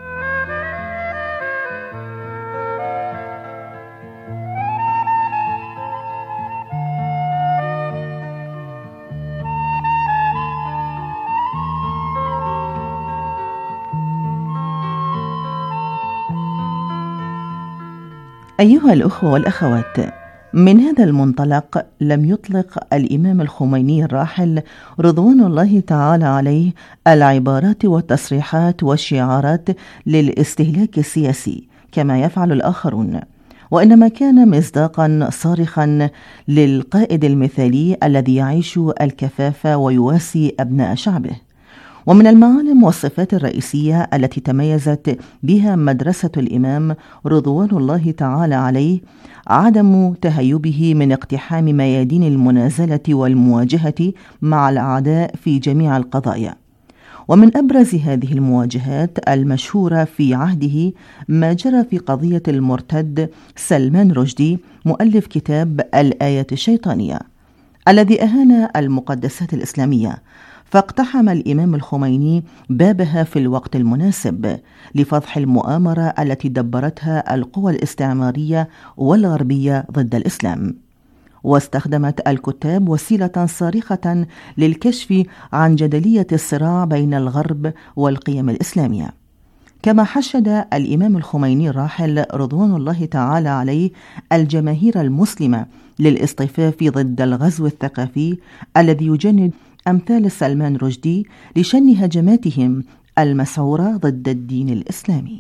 أيها الأخوة والأخوات، من هذا المنطلق لم يطلق الإمام الخميني الراحل رضوان الله تعالى عليه العبارات والتصريحات والشعارات للاستهلاك السياسي كما يفعل الآخرون، وإنما كان مصداقا صارخا للقائد المثالي الذي يعيش الكفاف ويواسي أبناء شعبه. ومن المعالم والصفات الرئيسية التي تميزت بها مدرسة الإمام رضوان الله تعالى عليه عدم تهيبه من اقتحام ميادين المنازلة والمواجهة مع الأعداء في جميع القضايا. ومن أبرز هذه المواجهات المشهورة في عهده ما جرى في قضية المرتد سلمان رشدي مؤلف كتاب الآية الشيطانية، الذي أهان المقدسات الإسلامية، فاقتحم الإمام الخميني بابها في الوقت المناسب لفضح المؤامرة التي دبرتها القوى الاستعمارية والغربية ضد الإسلام. واستخدمت الكتاب وسيلة صارخة للكشف عن جدلية الصراع بين الغرب والقيم الإسلامية. كما حشد الإمام الخميني الراحل رضوان الله تعالى عليه الجماهير المسلمة للاصطفاف ضد الغزو الثقافي الذي يجند أمثال سلمان رشدي لشن هجماتهم المسعورة ضد الدين الإسلامي.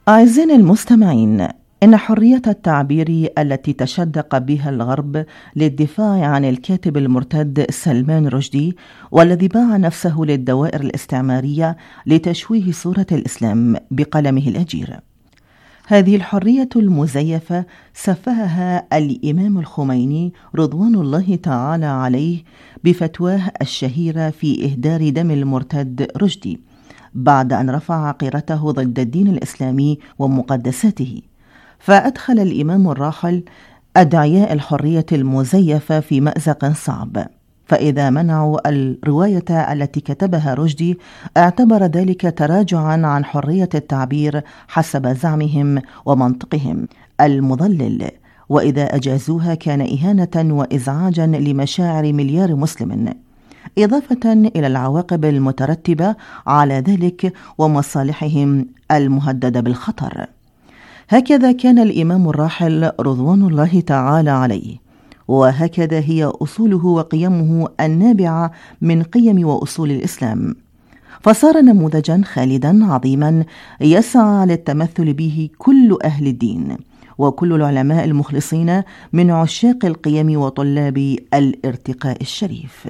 أعزائنا المستمعين، إن حرية التعبير التي تشدق بها الغرب للدفاع عن الكاتب المرتد سلمان رشدي، والذي باع نفسه للدوائر الاستعمارية لتشويه صورة الإسلام بقلمه الأجير، هذه الحرية المزيفة سفهها الإمام الخميني رضوان الله تعالى عليه بفتواه الشهيرة في إهدار دم المرتد رشدي، بعد أن رفع عقيرته ضد الدين الإسلامي ومقدساته. فأدخل الإمام الراحل أدعياء الحرية المزيفة في مأزق صعب، فإذا منعوا الرواية التي كتبها رشدي اعتبر ذلك تراجعا عن حرية التعبير حسب زعمهم ومنطقهم المضلل، وإذا أجازوها كان إهانة وإزعاجا لمشاعر مليار مسلم، إضافة إلى العواقب المترتبة على ذلك ومصالحهم المهددة بالخطر. هكذا كان الإمام الراحل رضوان الله تعالى عليه، وهكذا هي أصوله وقيمه النابعة من قيم وأصول الإسلام، فصار نموذجا خالدا عظيما يسعى للتمثل به كل أهل الدين وكل العلماء المخلصين من عشاق القيم وطلاب الارتقاء الشريف.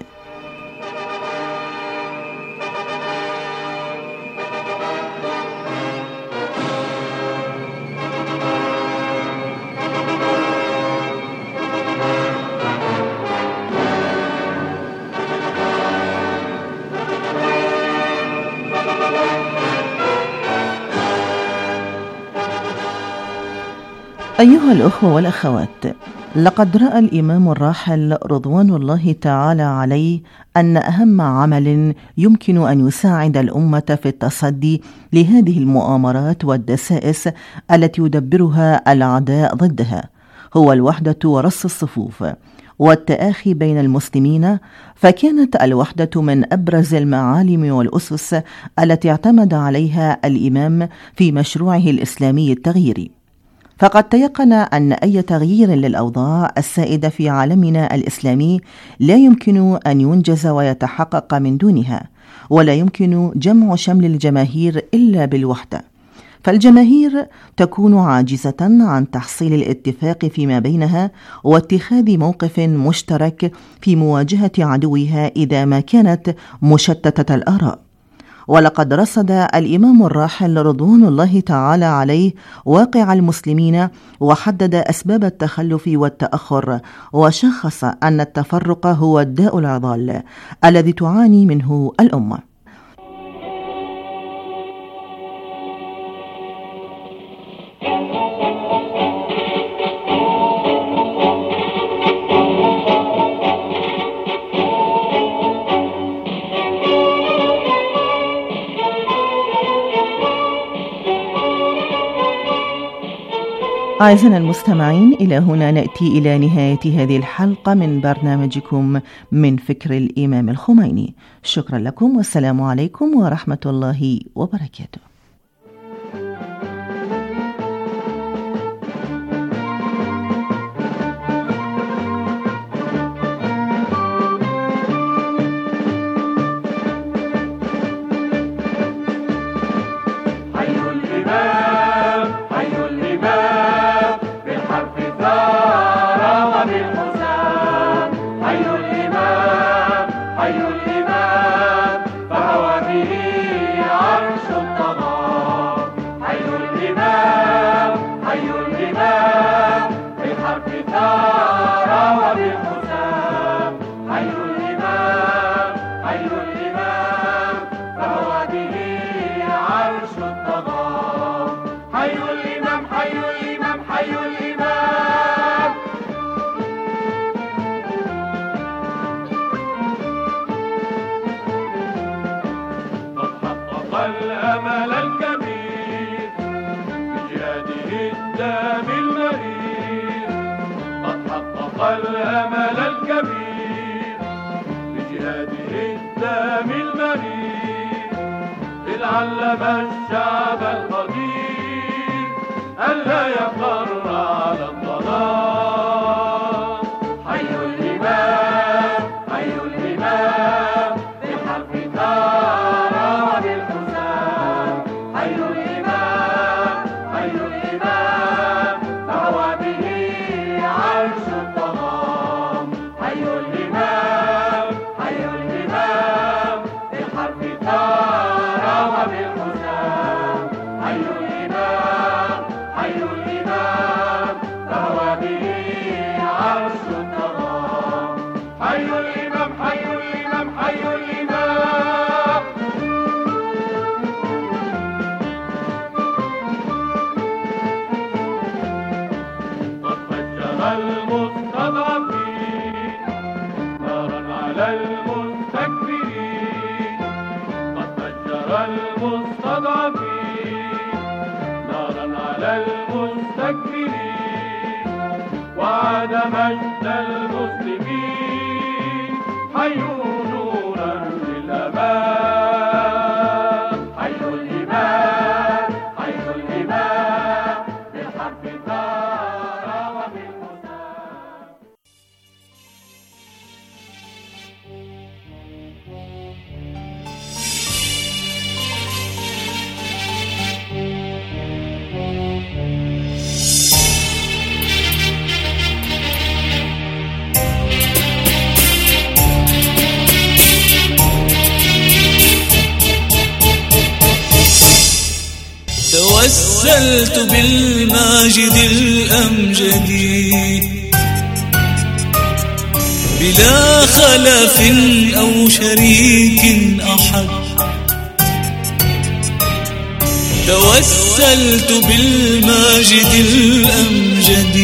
أيها الأخوة والأخوات، لقد رأى الإمام الراحل رضوان الله تعالى عليه أن أهم عمل يمكن أن يساعد الأمة في التصدي لهذه المؤامرات والدسائس التي يدبرها الأعداء ضدها هو الوحدة ورص الصفوف والتآخي بين المسلمين، فكانت الوحدة من أبرز المعالم والأسس التي اعتمد عليها الإمام في مشروعه الإسلامي التغييري. فقد تيقن أن أي تغيير للأوضاع السائدة في عالمنا الإسلامي لا يمكن أن ينجز ويتحقق من دونها، ولا يمكن جمع شمل الجماهير إلا بالوحدة، فالجماهير تكون عاجزة عن تحصيل الاتفاق فيما بينها واتخاذ موقف مشترك في مواجهة عدوها إذا ما كانت مشتتة الآراء. ولقد رصد الإمام الراحل رضوان الله تعالى عليه واقع المسلمين، وحدد أسباب التخلف والتأخر، وشخص أن التفرق هو الداء العضال الذي تعاني منه الأمة. أعزائنا المستمعين، إلى هنا نأتي إلى نهاية هذه الحلقة من برنامجكم من فكر الإمام الخميني. شكرا لكم والسلام عليكم ورحمة الله وبركاته. الأمل الكبير بجهاده الدام المرير، قد حقق الأمل الكبير بجهاده الدام المرير، إذ علم الشعب القدير ألا يقر على الظلام. حي الإمام حي الإمام بالحرف ثار وبالحسام، حي الإمام المستكبرين وعاد مجد المسلمين حيوا نورا للأمان حيوا الإمام حيوا الإمام بالحرب ثار وبالمسام. توسلت بالماجد الأمجد بلا خلف أو شريك أحد توسلت بالماجد الأمجد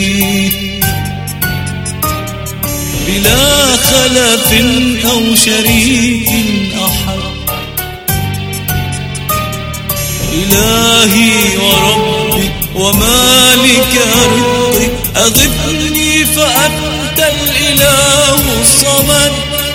بلا خلف أو شريك أحد إلهي وربي ومالك رزقي أغثني فأنت الإله الصمد.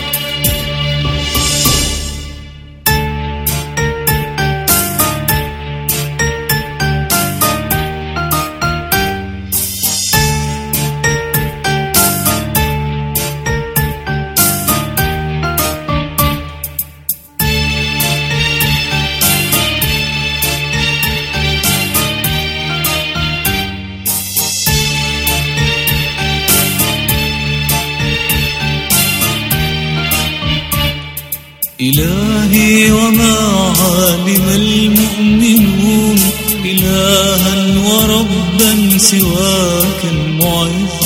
إلهي وما علم المؤمنون إلها وربا سواك المعز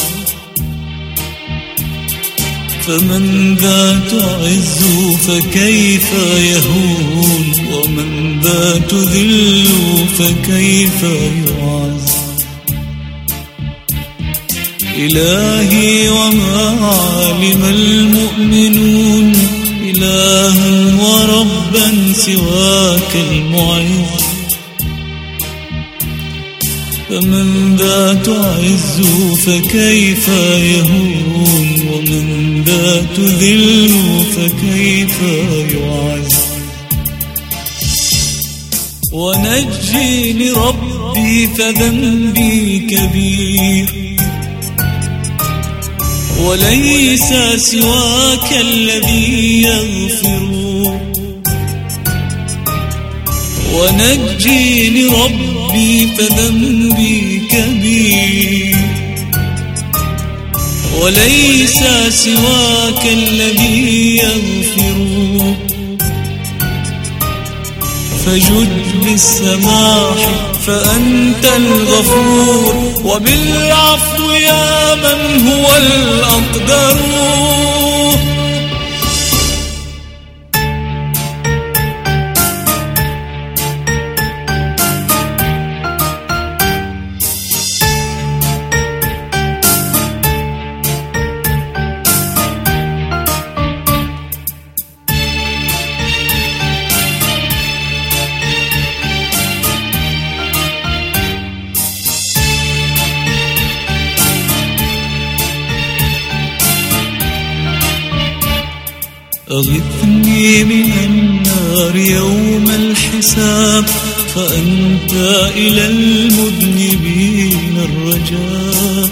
فمن ذا تعز فكيف يهون ومن ذا تذل فكيف يعز. إلهي وما علم المؤمنون إلها وربا سواك المعز فمن ذا تعز فكيف يهون ومن ذا تذل فكيف يعز. ونجيني ربي فذنبي كبير وليس سواك الذي يغفر. ونجيني ربي فذنبي كبير وليس سواك الذي يغفر. فجد بالسماح فأنت الغفور وبالعفو يا من هو الأقدر. أغثني من النار يوم الحساب فأنت إلى المذنبين الرجاء.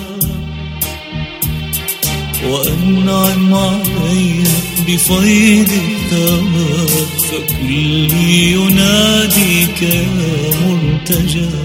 وأنعم علي بفيض الثواب فكلي يناديك يا مرتجى.